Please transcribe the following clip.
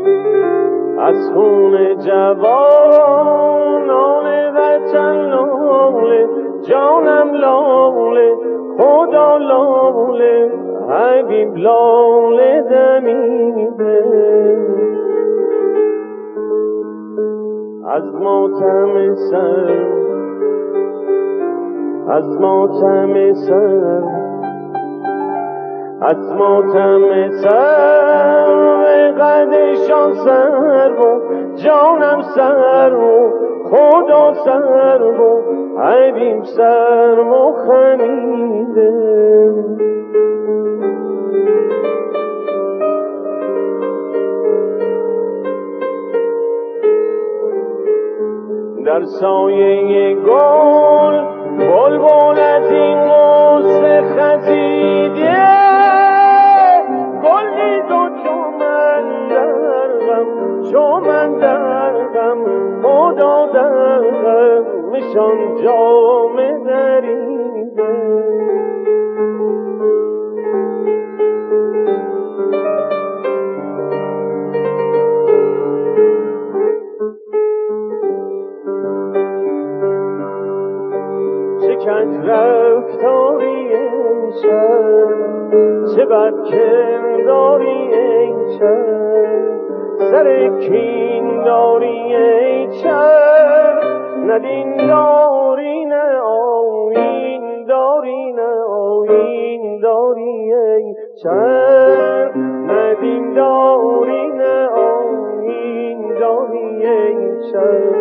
از خون جوانان وطن لاله، جانم لاله، خدا لاله، حبیب لاله دمیده. از ماتم سر، از ماتم سر، از ماتم سر قدشان سر و جانم سر و خدا سر و حبیب سر و خمیده. در سایه گل بلبل از این غصه خزیده، گل دید و چو من در غم، چو من در غم، خدا در غمشان جامه دریده. کج رفتاری ای شب، چه بد کرداری ای شب، سر کین داری ای شب، نه دین داری نه آیین داری، نه آیین داری ای شب، نه دین داری نه آیین داری ای شب.